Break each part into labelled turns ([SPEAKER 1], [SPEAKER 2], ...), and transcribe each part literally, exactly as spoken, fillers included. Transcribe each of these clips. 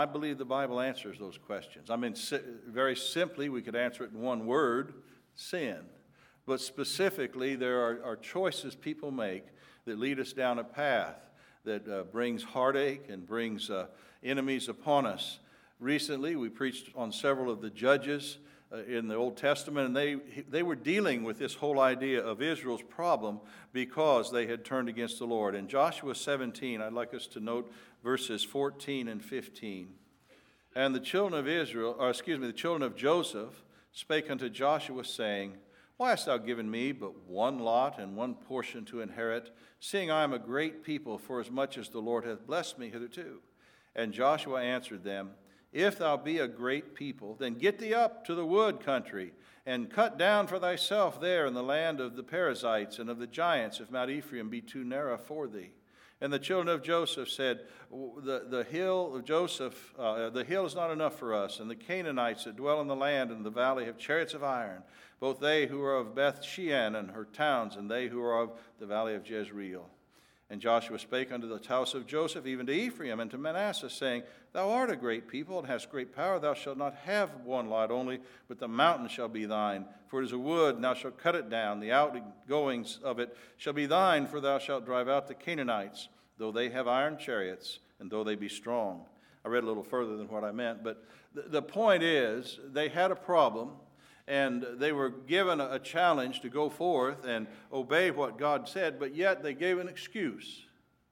[SPEAKER 1] I believe the Bible answers those questions. I mean, si- very simply, we could answer it in one word, sin. But specifically, there are, are choices people make that lead us down a path that uh, brings heartache and brings uh, enemies upon us. Recently, we preached on several of the judges uh, in the Old Testament, and they they were dealing with this whole idea of Israel's problem because they had turned against the Lord. In Joshua seventeen, I'd like us to note verses fourteen and fifteen. And the children of Israel, or excuse me, the children of Joseph spake unto Joshua, saying, Why hast thou given me but one lot and one portion to inherit, seeing I am a great people, forasmuch as the Lord hath blessed me hitherto? And Joshua answered them, If thou be a great people, then get thee up to the wood country, and cut down for thyself there in the land of the Perizzites and of the giants, if Mount Ephraim be too narrow for thee. And the children of Joseph said, The, the hill of Joseph, uh, the hill is not enough for us, and the Canaanites that dwell in the land and the valley have chariots of iron, both they who are of Beth Shean and her towns, and they who are of the valley of Jezreel. And Joshua spake unto the house of Joseph, even to Ephraim and to Manasseh, saying, Thou art a great people, and hast great power. Thou shalt not have one lot only, but the mountain shall be thine. For it is a wood, and thou shalt cut it down. The outgoings of it shall be thine, for thou shalt drive out the Canaanites, though they have iron chariots, and though they be strong. I read a little further than what I meant, but the, the point is, they had a problem, and they were given a challenge to go forth and obey what God said, but yet they gave an excuse.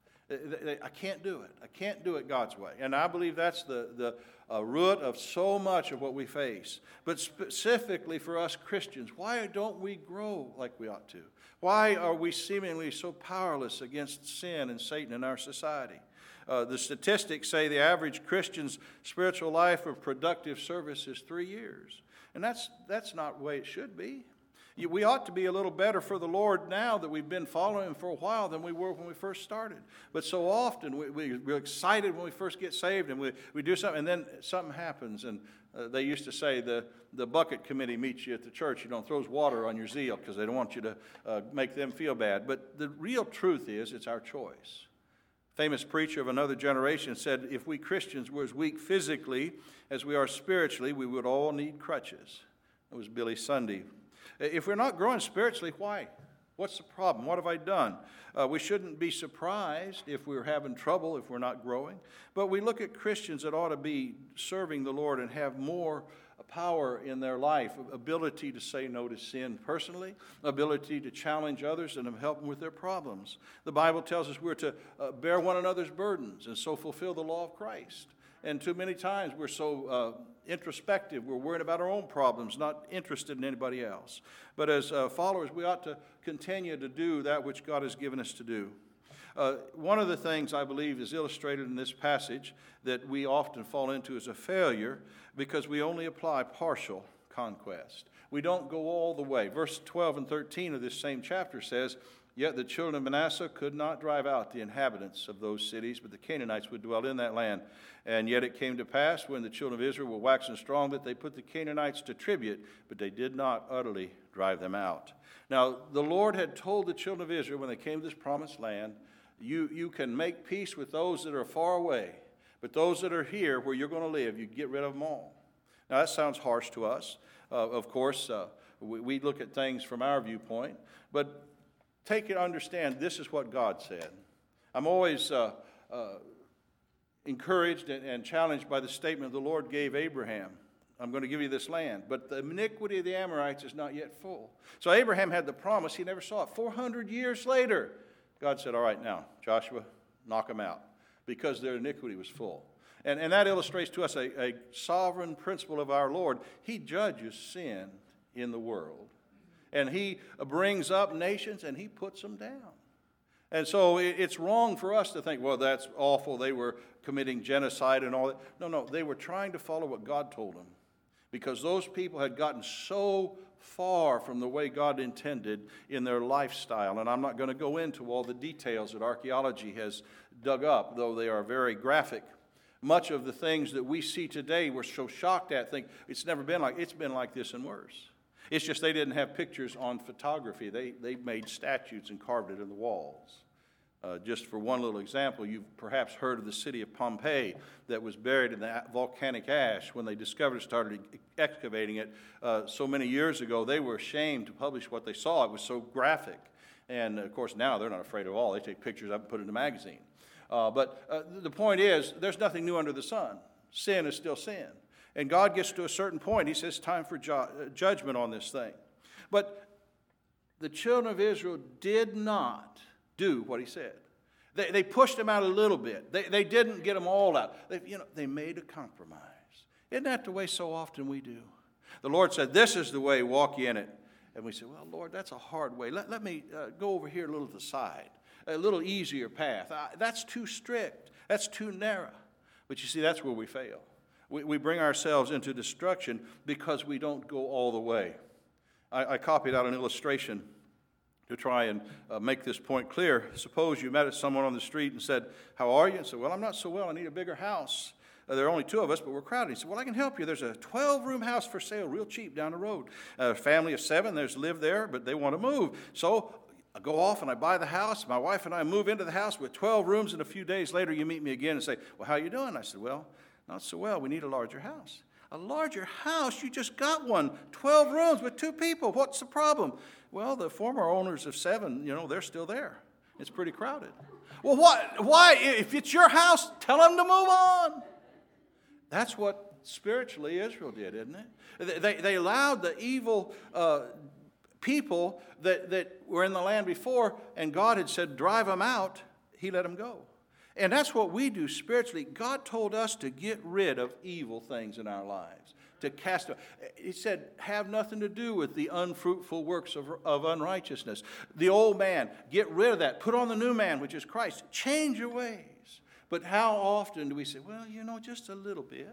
[SPEAKER 1] I can't do it. I can't do it God's way. And I believe that's the, the uh, root of so much of what we face. But specifically for us Christians, why don't we grow like we ought to? Why are we seemingly so powerless against sin and Satan in our society? Uh, the statistics say the average Christian's spiritual life of productive service is three years. And that's that's not the way it should be. We ought to be a little better for the Lord now that we've been following Him for a while than we were when we first started. But so often we, we, we're excited when we first get saved and we, we do something and then something happens. And uh, they used to say the, the bucket committee meets you at the church, you know, throws water on your zeal because they don't want you to uh, make them feel bad. But the real truth is it's our choice. Famous preacher of another generation said, if we Christians were as weak physically as we are spiritually, we would all need crutches. That was Billy Sunday. If we're not growing spiritually, why? What's the problem? What have I done? Uh, we shouldn't be surprised if we're having trouble, if we're not growing. But we look at Christians that ought to be serving the Lord and have more power in their life, ability to say no to sin personally, ability to challenge others and help them with their problems. The Bible tells us we're to uh, bear one another's burdens and so fulfill the law of Christ. And too many times we're so uh, introspective, we're worried about our own problems, not interested in anybody else. But as uh, followers, we ought to continue to do that which God has given us to do. Uh, one of the things I believe is illustrated in this passage that we often fall into is a failure because we only apply partial conquest. We don't go all the way. Verse twelve and thirteen of this same chapter says, Yet the children of Manasseh could not drive out the inhabitants of those cities, but the Canaanites would dwell in that land. And yet it came to pass, when the children of Israel were waxing strong, that they put the Canaanites to tribute, but they did not utterly drive them out. Now, the Lord had told the children of Israel when they came to this promised land, you, you can make peace with those that are far away, but those that are here where you're going to live, you get rid of them all. Now, that sounds harsh to us. Uh, of course, uh, we, we look at things from our viewpoint, but take it, understand, this is what God said. I'm always uh, uh, encouraged and, and challenged by the statement the Lord gave Abraham. I'm going to give you this land, but the iniquity of the Amorites is not yet full. So Abraham had the promise. He never saw it. four hundred years later, God said, all right, now, Joshua, knock them out, because their iniquity was full. And, and that illustrates to us a, a sovereign principle of our Lord. He judges sin in the world. And He brings up nations and He puts them down. And so it's wrong for us to think, well, that's awful. They were committing genocide and all that. No, no, they were trying to follow what God told them. Because those people had gotten so far from the way God intended in their lifestyle. And I'm not going to go into all the details that archaeology has dug up, though they are very graphic. Much of the things that we see today we're so shocked at, think it's never been like, it's been like this and worse. It's just they didn't have pictures on photography. They, they made statues and carved it in the walls. Uh, just for one little example, you've perhaps heard of the city of Pompeii that was buried in the volcanic ash when they discovered it, started excavating it uh, so many years ago. They were ashamed to publish what they saw. It was so graphic. And, of course, now they're not afraid of all. They take pictures up and put it in a magazine. Uh, but uh, the point is, there's nothing new under the sun. Sin is still sin. And God gets to a certain point. He says, time for ju- judgment on this thing. But the children of Israel did not do what he said. They, they pushed him out a little bit. They, they didn't get them all out. They, you know, they made a compromise. Isn't that the way so often we do? The Lord said, this is the way, walk ye in it. And we say, well, Lord, that's a hard way. Let, let me uh, go over here a little to the side, a little easier path. I, that's too strict. That's too narrow. But you see, that's where we fail. We, we bring ourselves into destruction because we don't go all the way. I, I copied out an illustration to try and uh, make this point clear. Suppose you met someone on the street and said, how are you? And said, well, I'm not so well. I need a bigger house. Uh, there are only two of us, but we're crowded. He said, well, I can help you. There's a twelve-room house for sale, real cheap, down the road. A family of seven, there's live there, but they want to move. So I go off and I buy the house. My wife and I move into the house with twelve rooms, and a few days later you meet me again and say, well, how you doing? I said, well, not so well. We need a larger house. A larger house? You just got one. twelve rooms with two people. What's the problem? Well, the former owners of seven, you know, they're still there. It's pretty crowded. Well, what? Why? If it's your house, tell them to move on. That's what spiritually Israel did, isn't it? They, they allowed the evil uh, people that, that were in the land before, and God had said, drive them out. He let them go. And that's what we do spiritually. God told us to get rid of evil things in our lives, to cast them. He said, have nothing to do with the unfruitful works of, of unrighteousness. The old man, get rid of that. Put on the new man, which is Christ. Change your ways. But how often do we say, well, you know, just a little bit?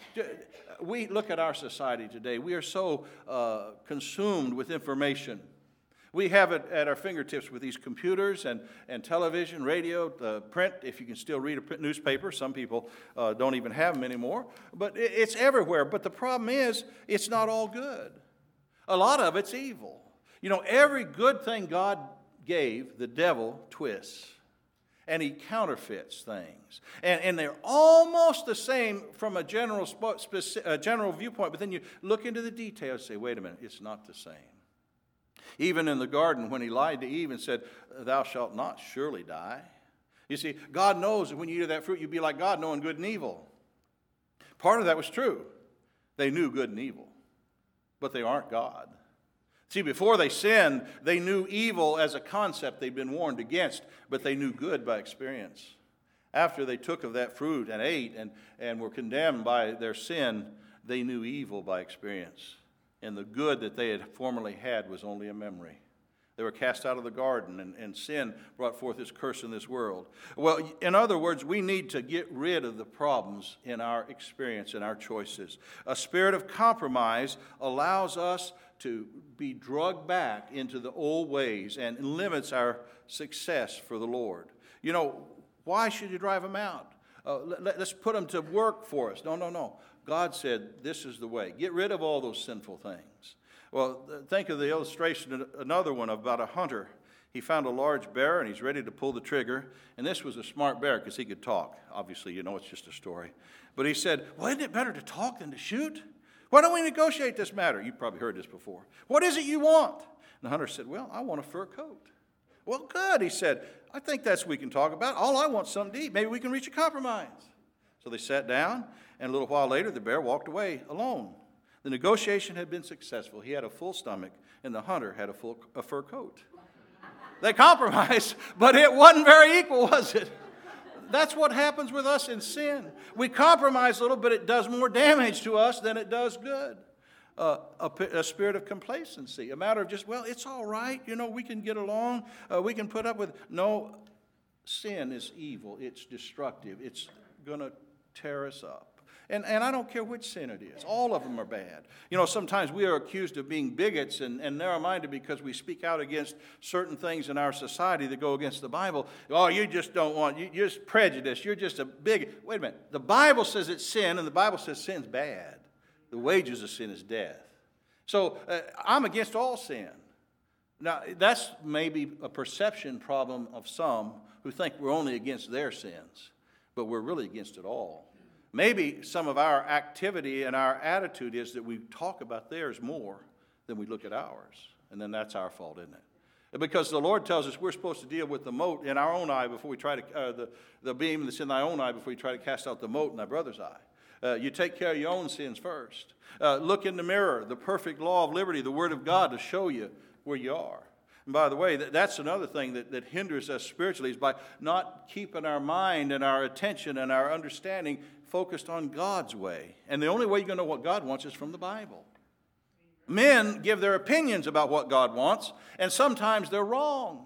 [SPEAKER 1] We look at our society today. We are so uh, consumed with information. We have it at our fingertips with these computers and, and television, radio, uh, print, if you can still read a print newspaper. Some people uh, don't even have them anymore. But it, it's everywhere. But the problem is, it's not all good. A lot of it's evil. You know, every good thing God gave, the devil twists. And he counterfeits things. And, and they're almost the same from a general, specific, a general viewpoint. But then you look into the details and say, wait a minute, it's not the same. Even in the garden, when he lied to Eve and said, thou shalt not surely die. You see, God knows that when you eat of that fruit, you'd be like God, knowing good and evil. Part of that was true. They knew good and evil. But they aren't God. See, before they sinned, they knew evil as a concept they'd been warned against, but they knew good by experience. After they took of that fruit and ate and, and were condemned by their sin, they knew evil by experience. And the good that they had formerly had was only a memory. They were cast out of the garden, and, and sin brought forth its curse in this world. Well, in other words, we need to get rid of the problems in our experience and our choices. A spirit of compromise allows us to be drugged back into the old ways and limits our success for the Lord. You know, why should you drive them out? Uh, let, let's put them to work for us. No, no, no. God said, this is the way. Get rid of all those sinful things. Well, think of the illustration, another one about a hunter. He found a large bear, and he's ready to pull the trigger. And this was a smart bear because he could talk. Obviously, you know, it's just a story. But he said, well, isn't it better to talk than to shoot? Why don't we negotiate this matter? You've probably heard this before. What is it you want? And the hunter said, well, I want a fur coat. Well, good, he said. I think that's what we can talk about. All I want is something to eat. Maybe we can reach a compromise. So they sat down, and a little while later, the bear walked away alone. The negotiation had been successful. He had a full stomach, and the hunter had a full a fur coat. They compromised, but it wasn't very equal, was it? That's what happens with us in sin. We compromise a little, but it does more damage to us than it does good. Uh, a, a spirit of complacency, a matter of just, well, it's all right. You know, we can get along. Uh, we can put up with. No, sin is evil. It's destructive. It's going to tear us up. And, and I don't care which sin it is. All of them are bad. You know, sometimes we are accused of being bigots and, and narrow-minded because we speak out against certain things in our society that go against the Bible. Oh, you just don't want, you, you're just prejudiced. You're just a bigot. Wait a minute. The Bible says it's sin, and the Bible says sin's bad. The wages of sin is death. So uh, I'm against all sin. Now, that's maybe a perception problem of some who think we're only against their sins, but we're really against it all. Maybe some of our activity and our attitude is that we talk about theirs more than we look at ours, and then that's our fault, isn't it? Because the Lord tells us we're supposed to deal with the mote in our own eye before we try to, uh, the, the beam that's in thy own eye before you try to cast out the mote in thy brother's eye. Uh, you take care of your own sins first. Uh, look in the mirror, the perfect law of liberty, the Word of God to show you where you are. And by the way, that, that's another thing that, that hinders us spiritually is by not keeping our mind and our attention and our understanding focused on God's way. And the only way you're going to know what God wants is from the Bible. Men give their opinions about what God wants, and sometimes they're wrong.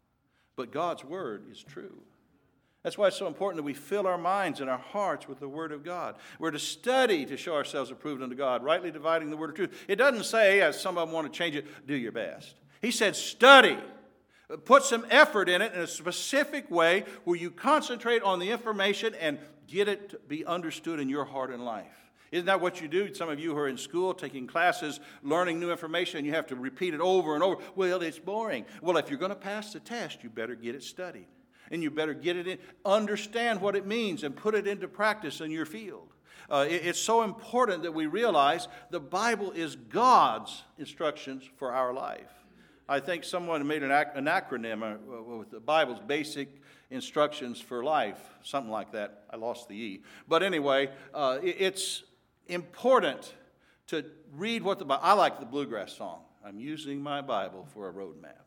[SPEAKER 1] But God's Word is true. That's why it's so important that we fill our minds and our hearts with the Word of God. We're to study to show ourselves approved unto God, rightly dividing the word of truth. It doesn't say, as some of them want to change it, do your best. He said study. Put some effort in it in a specific way where you concentrate on the information and get it to be understood in your heart and life. Isn't that what you do? Some of you who are in school, taking classes, learning new information, and you have to repeat it over and over. Well, it's boring. Well, if you're going to pass the test, you better get it studied. And you better get it in, understand what it means, and put it into practice in your field. Uh, it, it's so important that we realize the Bible is God's instructions for our life. I think someone made an, ac- an acronym uh, with the Bible's basic instructions for life, something like that. I lost the E. But anyway, uh, it, it's important to read what the Bible, I like the Bluegrass song. I'm using my Bible for a road map.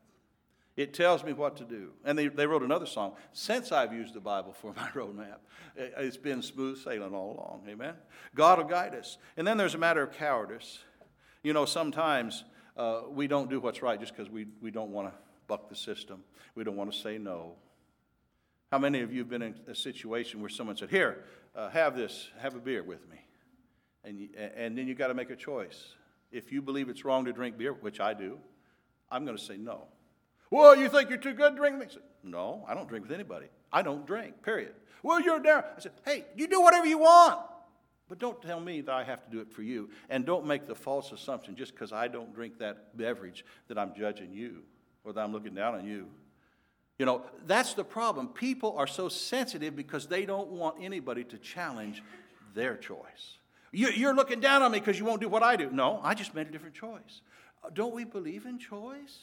[SPEAKER 1] It tells me what to do. And they, they wrote another song, since I've used the Bible for my roadmap, it's been smooth sailing all along. Amen? God will guide us. And then there's a matter of cowardice. You know, sometimes uh, we don't do what's right just because we, we don't want to buck the system. We don't want to say no. How many of you have been in a situation where someone said, here, uh, have this, have a beer with me. And, you, and then you got to make a choice. If you believe it's wrong to drink beer, which I do, I'm going to say no. Well, you think you're too good to drink with me? I said, no, I don't drink with anybody. I don't drink, period. Well, you're there. I said, hey, you do whatever you want. But don't tell me that I have to do it for you. And don't make the false assumption just because I don't drink that beverage that I'm judging you or that I'm looking down on you. You know, that's the problem. People are so sensitive because they don't want anybody to challenge their choice. You, you're looking down on me because you won't do what I do. No, I just made a different choice. Don't we believe in choice?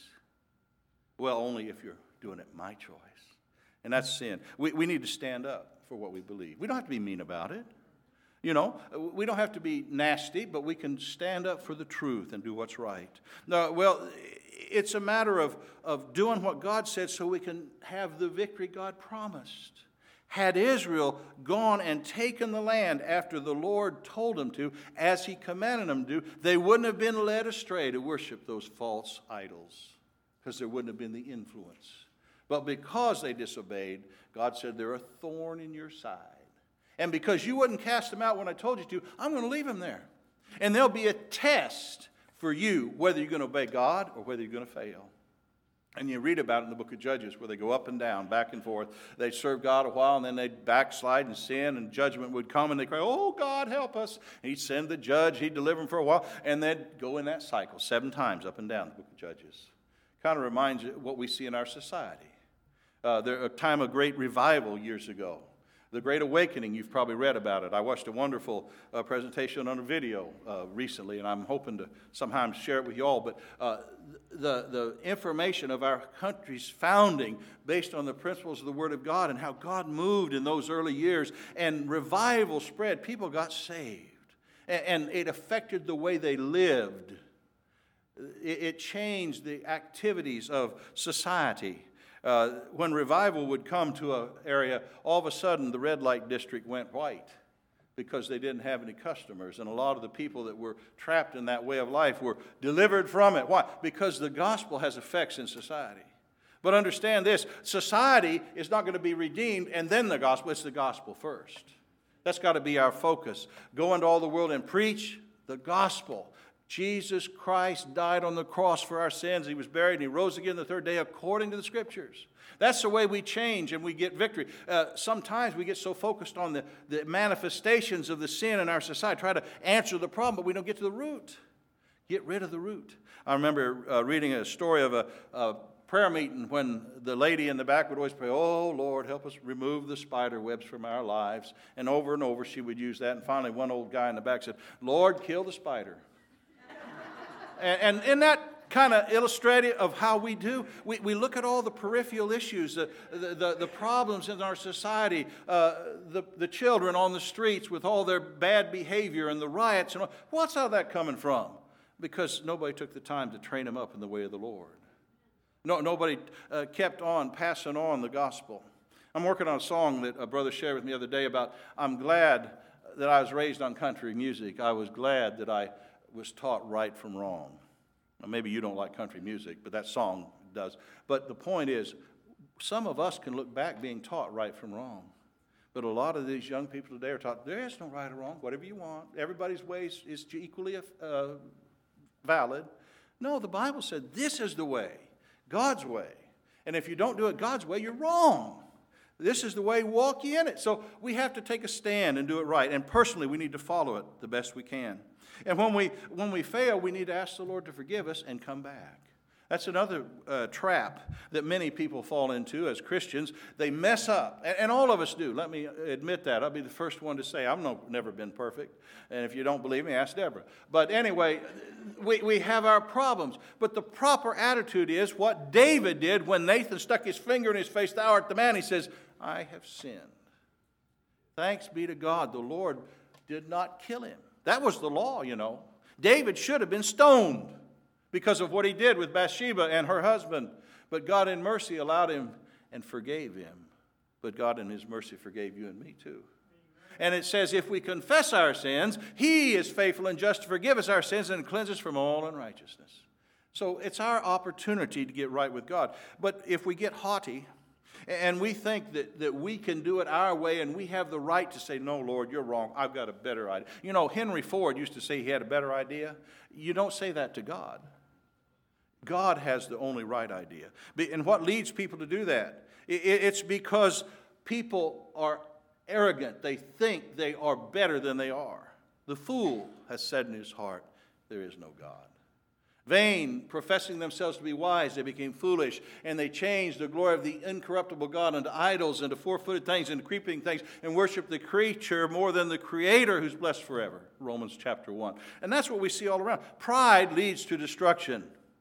[SPEAKER 1] Well, only if you're doing it my choice. And that's sin. We, we need to stand up for what we believe. We don't have to be mean about it. You know, we don't have to be nasty, but we can stand up for the truth and do what's right. No, well, it's a matter of, of doing what God said so we can have the victory God promised. Had Israel gone and taken the land after the Lord told them to, as he commanded them to, they wouldn't have been led astray to worship those false idols, because there wouldn't have been the influence. But because they disobeyed, God said, they're a thorn in your side. And because you wouldn't cast them out when I told you to, I'm going to leave them there. And there'll be a test for you, whether you're going to obey God or whether you're going to fail. And you read about it in the book of Judges, where they go up and down, back and forth. They'd serve God a while, and then they'd backslide and sin, and judgment would come, and they'd cry, oh, God, help us. And he'd send the judge, he'd deliver them for a while, and they'd go in that cycle seven times up and down the book of Judges. Kind of reminds you of what we see in our society. Uh, there a time of great revival years ago. The Great Awakening, you've probably read about it. I watched a wonderful uh, presentation on a video uh, recently, and I'm hoping to sometime share it with you all. But uh, the, the information of our country's founding based on the principles of the Word of God and how God moved in those early years, and revival spread. People got saved, and, and it affected the way they lived. It, it changed the activities of society. Uh, when revival would come to an area, all of a sudden the red light district went white because they didn't have any customers. And a lot of the people that were trapped in that way of life were delivered from it. Why? Because the gospel has effects in society. But understand this, society is not going to be redeemed and then the gospel. It's the gospel first. That's got to be our focus. Go into all the world and preach the gospel. Jesus Christ died on the cross for our sins. He was buried and he rose again the third day according to the Scriptures. That's the way we change and we get victory. Uh, sometimes we get so focused on the, the manifestations of the sin in our society, try to answer the problem, but we don't get to the root. Get rid of the root. I remember uh, reading a story of a, a prayer meeting when the lady in the back would always pray, "Oh, Lord, help us remove the spider webs from our lives." And over and over she would use that. And finally one old guy in the back said, "Lord, kill the spider." and, and in that kind of illustrative of how we do. We, we look at all the peripheral issues, the, the, the, the problems in our society, uh, the, the children on the streets with all their bad behavior and the riots. And all. What's all that coming from? Because nobody took the time to train them up in the way of the Lord. No, nobody uh, kept on passing on the gospel. I'm working on a song that a brother shared with me the other day about, I'm glad that I was raised on country music. I was glad that I was taught right from wrong. Now, maybe you don't like country music, but that song does. But the point is, some of us can look back being taught right from wrong. But a lot of these young people today are taught, there is no right or wrong, whatever you want. Everybody's way is equally uh, valid. No, the Bible said this is the way, God's way. And if you don't do it God's way, you're wrong. This is the way, walk ye in it. So we have to take a stand and do it right. And personally, we need to follow it the best we can. And when we when we fail, we need to ask the Lord to forgive us and come back. That's another uh, trap that many people fall into as Christians. They mess up, and, and all of us do. Let me admit that. I'll be the first one to say I've no, never been perfect. And if you don't believe me, ask Deborah. But anyway, we, we have our problems. But the proper attitude is what David did when Nathan stuck his finger in his face. Thou art the man. He says, I have sinned. Thanks be to God, the Lord did not kill him. That was the law, you know. David should have been stoned because of what he did with Bathsheba and her husband. But God in mercy allowed him and forgave him. But God in his mercy forgave you and me too. And it says if we confess our sins, he is faithful and just to forgive us our sins and cleanse us from all unrighteousness. So it's our opportunity to get right with God. But if we get haughty, and we think that, that we can do it our way and we have the right to say, no, Lord, you're wrong. I've got a better idea. You know, Henry Ford used to say he had a better idea. You don't say that to God. God has the only right idea. And what leads people to do that? It's because people are arrogant. They think they are better than they are. The fool has said in his heart, there is no God. Vain, professing themselves to be wise, they became foolish, and they changed the glory of the incorruptible God into idols, into four-footed things, into creeping things, and worship the creature more than the Creator who's blessed forever. Romans chapter one. And that's what we see all around. Pride leads to destruction.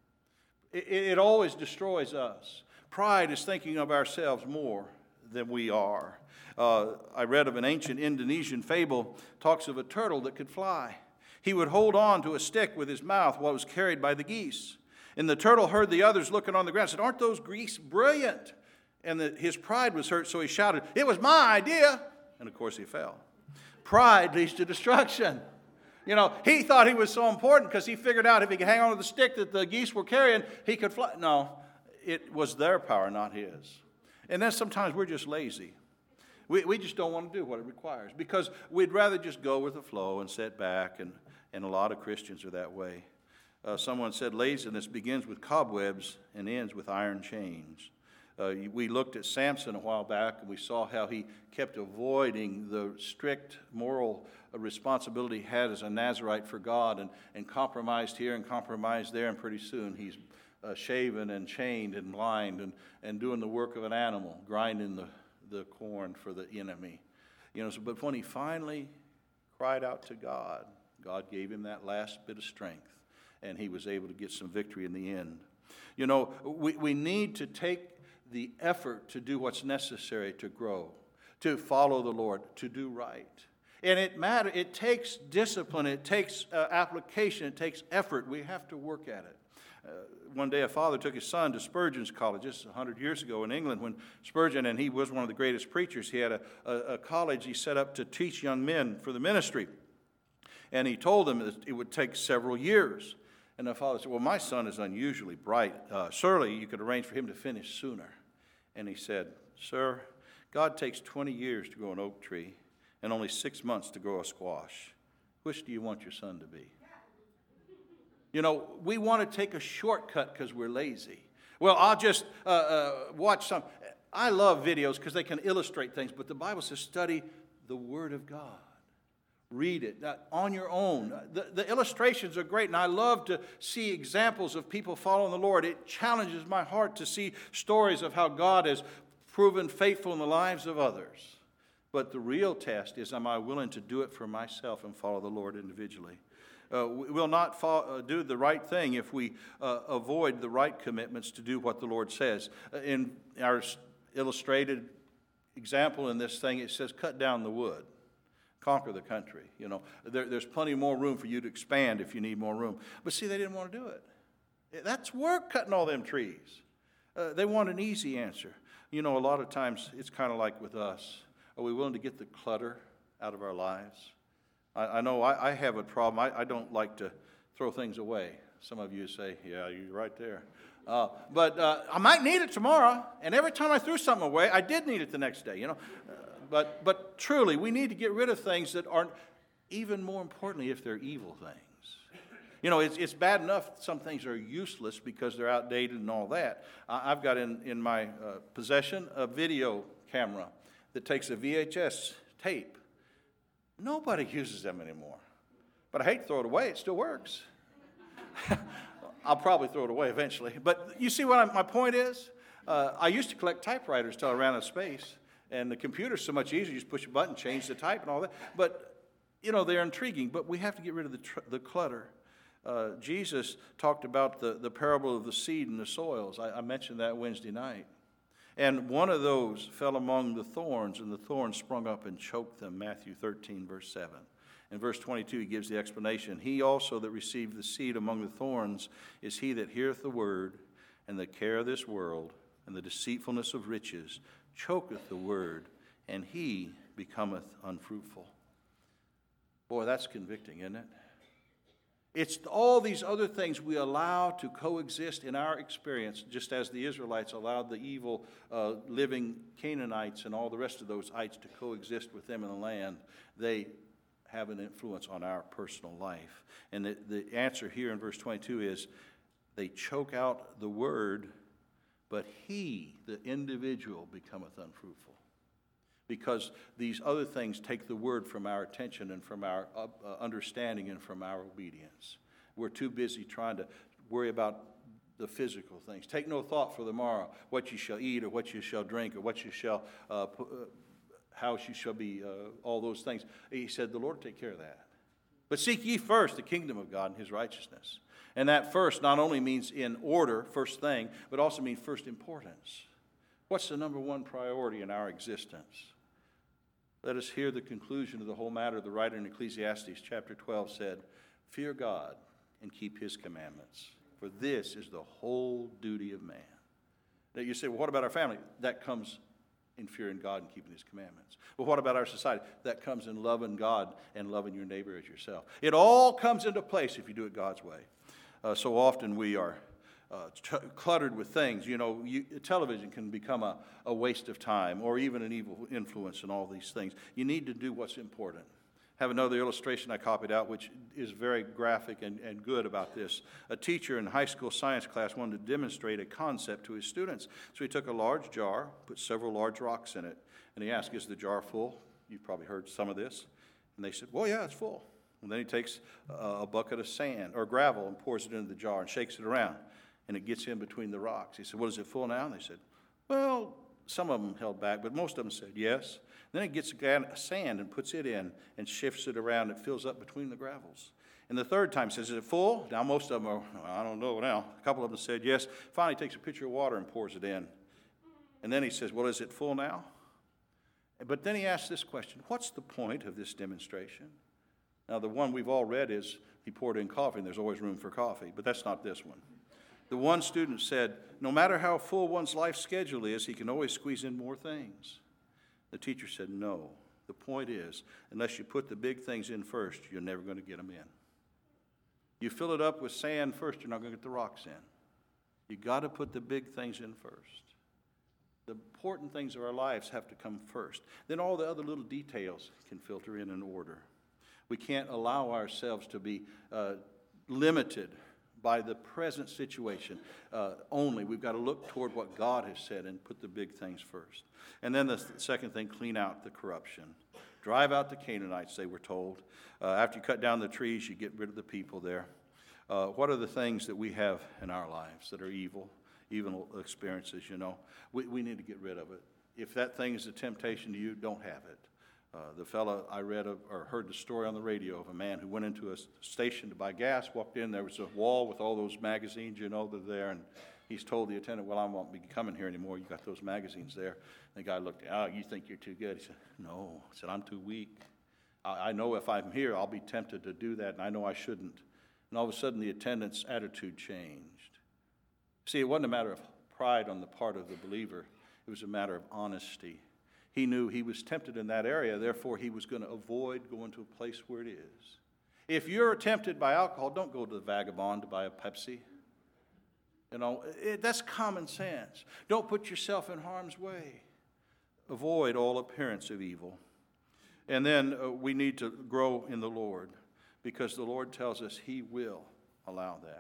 [SPEAKER 1] It, it always destroys us. Pride is thinking of ourselves more than we are. Uh, I read of an ancient Indonesian fable, talks of a turtle that could fly. He would hold on to a stick with his mouth while it was carried by the geese. And the turtle heard the others looking on the ground and said, aren't those geese brilliant? And the, his pride was hurt, so he shouted, it was my idea. And of course he fell. Pride leads to destruction. You know, he thought he was so important because he figured out if he could hang on to the stick that the geese were carrying, he could fly. No, it was their power, not his. And then sometimes we're just lazy. We, we just don't want to do what it requires because we'd rather just go with the flow and sit back, and, and a lot of Christians are that way. Uh, someone said laziness begins with cobwebs and ends with iron chains. Uh, we looked at Samson a while back, and we saw how he kept avoiding the strict moral responsibility he had as a Nazirite for God, and, and compromised here and compromised there, and pretty soon he's uh, shaven and chained and blind and, and doing the work of an animal, grinding the the corn for the enemy. You know, so, but when he finally cried out to God, God gave him that last bit of strength, and he was able to get some victory in the end. You know, we, we need to take the effort to do what's necessary to grow, to follow the Lord, to do right. And it matters. It takes discipline. It takes uh, application. It takes effort. We have to work at it. Uh, one day a father took his son to Spurgeon's College, just one hundred years ago in England, when Spurgeon, and he was one of the greatest preachers, he had a, a, a college he set up to teach young men for the ministry. And he told them that it would take several years. And the father said, well, my son is unusually bright. Uh, surely you could arrange for him to finish sooner. And he said, sir, God takes twenty years to grow an oak tree and only six months to grow a squash. Which do you want your son to be? You know, we want to take a shortcut because we're lazy. Well, I'll just uh, uh, watch some. I love videos because they can illustrate things, but the Bible says study the Word of God. Read it uh, on your own. The, the illustrations are great, and I love to see examples of people following the Lord. It challenges my heart to see stories of how God has proven faithful in the lives of others. But the real test is, am I willing to do it for myself and follow the Lord individually? Uh, we will not follow, uh, do the right thing if we uh, avoid the right commitments to do what the Lord says. Uh, in our illustrated example in this thing, it says, cut down the wood. Conquer the country. You know, there, there's plenty more room for you to expand if you need more room. But see, they didn't want to do it. That's work, cutting all them trees. Uh, they want an easy answer. You know, a lot of times it's kind of like with us. Are we willing to get the clutter out of our lives? I, I know I, I have a problem. I, I don't like to throw things away. Some of you say, yeah, you're right there. Uh, but uh, I might need it tomorrow. And every time I threw something away, I did need it the next day, you know. Uh, But but truly, we need to get rid of things that aren't, even more importantly, if they're evil things. You know, it's it's bad enough some things are useless because they're outdated and all that. I, I've got in, in my uh, possession a video camera that takes a V H S tape. Nobody uses them anymore. But I hate to throw it away. It still works. I'll probably throw it away eventually. But you see what I, my point is? Uh, I used to collect typewriters till I ran out of space. And the computer's so much easier. You just push a button, change the type and all that. But, you know, they're intriguing. But we have to get rid of the, tr- the clutter. Uh, Jesus talked about the, the parable of the seed and the soils. I, I mentioned that Wednesday night. And one of those fell among the thorns, and the thorns sprung up and choked them, Matthew thirteen, verse seven. In verse twenty-two, he gives the explanation. He also that received the seed among the thorns is he that heareth the word, and the care of this world, and the deceitfulness of riches, choketh the word, and he becometh unfruitful. Boy, that's convicting, isn't it? It's all these other things we allow to coexist in our experience, just as the Israelites allowed the evil uh, living Canaanites and all the rest of those ites to coexist with them in the land. They have an influence on our personal life. And the, the answer here in verse twenty-two is, they choke out the word, but he, the individual, becometh unfruitful. Because these other things take the word from our attention and from our uh, understanding and from our obedience. We're too busy trying to worry about the physical things. Take no thought for the morrow, what you shall eat or what you shall drink or what you shall, uh, uh, how you shall be, uh, all those things. He said, the Lord will take care of that. But seek ye first the kingdom of God and his righteousness. And that first not only means in order, first thing, but also means first importance. What's the number one priority in our existence? Let us hear the conclusion of the whole matter. The writer in Ecclesiastes chapter twelve said, fear God and keep his commandments, for this is the whole duty of man. Now you say, well, what about our family? That comes in fearing God and keeping his commandments. Well, what about our society? That comes in loving God and loving your neighbor as yourself. It all comes into place if you do it God's way. Uh, so often we are uh, t- cluttered with things. You know, you, television can become a, a waste of time or even an evil influence in all these things. You need to do what's important. I have another illustration I copied out, which is very graphic and, and good about this. A teacher in high school science class wanted to demonstrate a concept to his students. So he took a large jar, put several large rocks in it, and he asked, is the jar full? You've probably heard some of this. And they said, well, yeah, it's full. And then he takes a, a bucket of sand or gravel and pours it into the jar and shakes it around. And it gets in between the rocks. He said, well, is it full now? And they said, well, some of them held back, but most of them said yes. Then it gets sand and puts it in and shifts it around. It fills up between the gravels. And the third time says, is it full? Now most of them are, I don't know now. A couple of them said yes. Finally takes a pitcher of water and pours it in. And then he says, well, is it full now? But then he asks this question, what's the point of this demonstration? Now the one we've all read is, he poured in coffee and there's always room for coffee, but that's not this one. The one student said, no matter how full one's life schedule is, he can always squeeze in more things. The teacher said, no. The point is, unless you put the big things in first, you're never going to get them in. You fill it up with sand first, you're not going to get the rocks in. You got to put the big things in first. The important things of our lives have to come first. Then all the other little details can filter in in order. We can't allow ourselves to be uh, limited by the present situation uh, only. We've got to look toward what God has said and put the big things first. And then the second thing, clean out the corruption. drive out the Canaanites, they were told. Uh, after you cut down the trees, you get rid of the people there. Uh, what are the things that we have in our lives that are evil, evil experiences, you know? We, we need to get rid of it. If that thing is a temptation to you, don't have it. Uh, the fellow I read of, or heard the story on the radio of a man who went into a station to buy gas, walked in, there was a wall with all those magazines, you know, that are there, and he's told the attendant, well, I won't be coming here anymore. You got those magazines there. And the guy looked, oh, you think you're too good? He said, no. He said, I'm too weak. I, I know if I'm here, I'll be tempted to do that, and I know I shouldn't. And all of a sudden, the attendant's attitude changed. See, it wasn't a matter of pride on the part of the believer. It was a matter of honesty. He knew he was tempted in that area, therefore he was going to avoid going to a place where it is. If you're tempted by alcohol, don't go to the Vagabond to buy a Pepsi. You know, it, that's common sense. Don't put yourself in harm's way. Avoid all appearance of evil. And then uh, we need to grow in the Lord, because the Lord tells us he will allow that.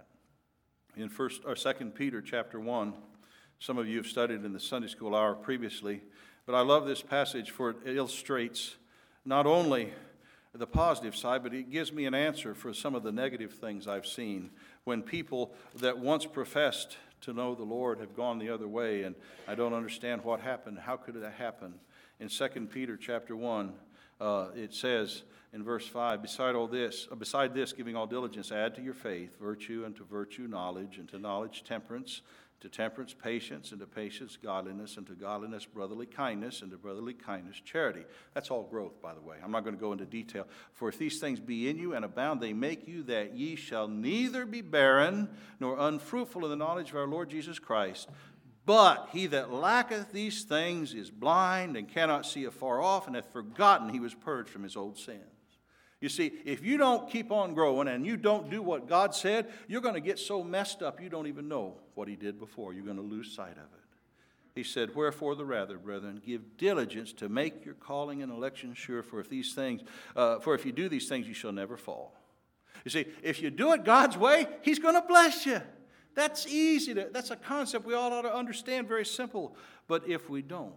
[SPEAKER 1] In first or Second Peter chapter one, some of you have studied in the Sunday school hour previously, but I love this passage, for it illustrates not only the positive side, but it gives me an answer for some of the negative things I've seen when people that once professed to know the Lord have gone the other way, and I don't understand what happened. How could that happen? In Second Peter chapter one, uh, it says in verse five, beside all this, uh, beside this, giving all diligence, add to your faith virtue, and to virtue knowledge, and to knowledge temperance, to temperance patience, and to patience godliness, and to godliness brotherly kindness, and to brotherly kindness charity. That's all growth, by the way. I'm not going to go into detail. For if these things be in you and abound, they make you that ye shall neither be barren nor unfruitful in the knowledge of our Lord Jesus Christ. But he that lacketh these things is blind and cannot see afar off, and hath forgotten he was purged from his old sins. You see, if you don't keep on growing and you don't do what God said, you're going to get so messed up you don't even know what he did before. You're going to lose sight of it. He said, wherefore the rather, brethren, give diligence to make your calling and election sure, for if these things, uh, for if you do these things, you shall never fall. You see, if you do it God's way, he's going to bless you. That's easy. To, that's a concept we all ought to understand, very simple. But if we don't,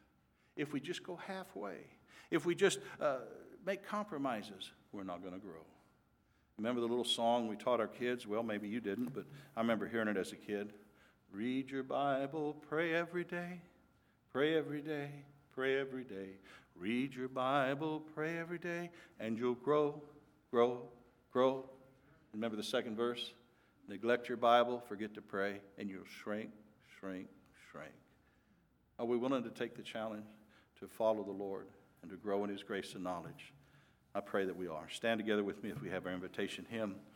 [SPEAKER 1] if we just go halfway, if we just uh, make compromises, we're not going to grow. Remember the little song we taught our kids? Well, maybe you didn't, but I remember hearing it as a kid. Read your Bible, pray every day, pray every day, pray every day. Read your Bible, pray every day, and you'll grow, grow, grow. Remember the second verse? Neglect your Bible, forget to pray, and you'll shrink, shrink, shrink. Are we willing to take the challenge to follow the Lord and to grow in his grace and knowledge? I pray that we are. Stand together with me if we have our invitation hymn.